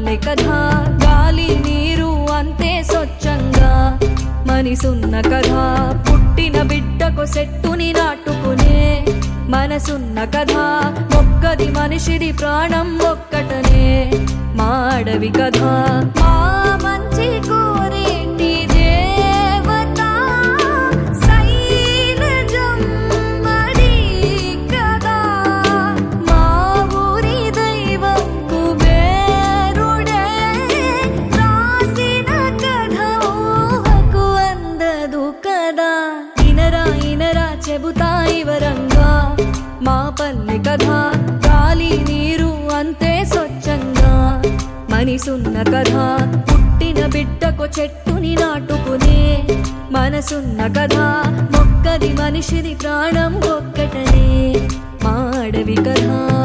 పల్లె కథ గాలి నీరు అంతే స్వచ్ఛంగా మనిసున్న కథ పుట్టిన బిడ్డకు చెట్టుని నాటుకునే మనసున్న కథ ఒక్కది మనిషిది ప్రాణం ఒక్కటనే మా అడవి కథ మా మంచి కోరేటి దేవత శైలజం మరి కదా మా ఊరి దైవం కుబేరుడే రాసిన కథ ఊహకు అందదు కదా ఇనరా ఇనరా చెబుతా వివరంగా మా పల్లె కథ గాలి నీరు అంతే స్వచ్ఛంగా మనిసున్న కథ పుట్టిన బిడ్డకు చెట్టుని నాటుకునే మనసున్న కథ మొక్కది మనిషిది ప్రాణం ఒక్కటనే మా అడవి కథ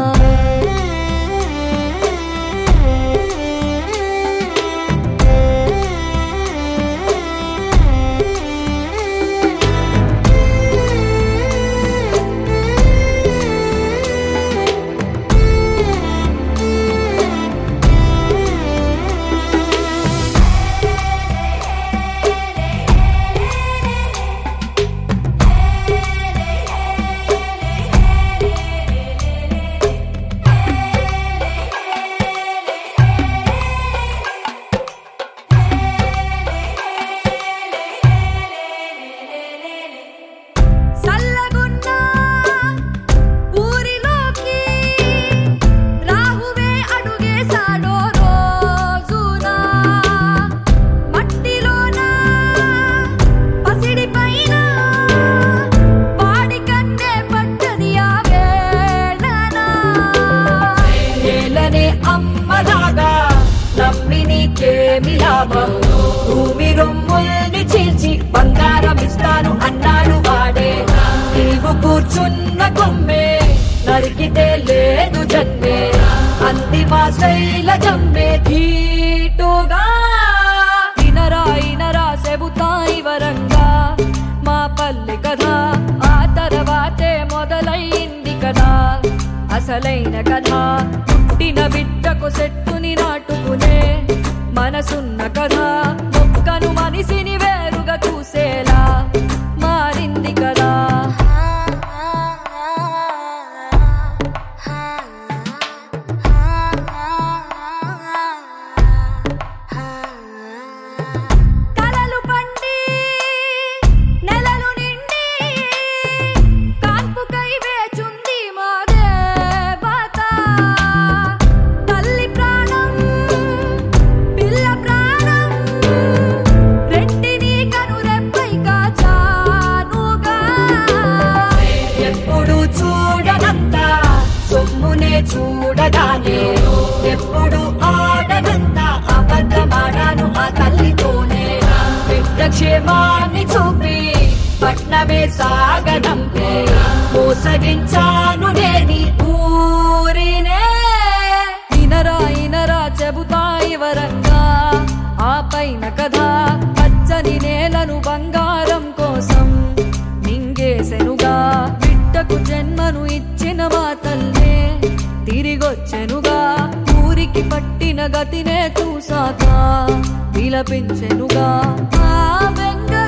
భూమి రొమ్ముల్ని చీల్చి బంగారం ఇస్తాను అన్నాడు వాడే నీవు కూర్చున్న కొమ్మే నరికితే లేదు జన్మే అంతిమ శైలజమ్మే ధీటుగా ఇనరా ఇనరా చెబుతా వివరంగా మా పల్లె కథ ఆ తర్వాతే మొదలైంది కదా అసలైన కథ పుట్టిన బిడ్డకు చెట్టుని నాటుకునే మనసున్న కథ మొక్కను మనిషిని వేరుగా చూసేలా మారింది కదా కలలు పండి నెలలు నిండి కాన్పుకై వేచుంది మా దేవత తల్లి ప్రాణం పిల్ల ప్రాణం రెంటిని కనురెప్పై కాచానుగా ఎప్పుడు చూడనంత సొమ్మునే చూడగానే ఎప్పుడు ఆడనంత అబద్ధమాడాను ఆ తల్లితోనే బిడ్డ క్షేమాన్ని చూపి పట్నమే సాగనంపే మోసగించాను నేని ఊరినే ఇనరా ఇనరా చెబుతా వివరంగా ఆ పైన కథ పచ్చని నేలను బంగారం కోసం మింగేసెనుగా బిడ్డకు జన్మను ఇచ్చిన మా తల్లే తిరిగొచ్చెనుగా ఊరికి పట్టిన గతినే చూసాక విలపించెనుగా ఆ వెంగ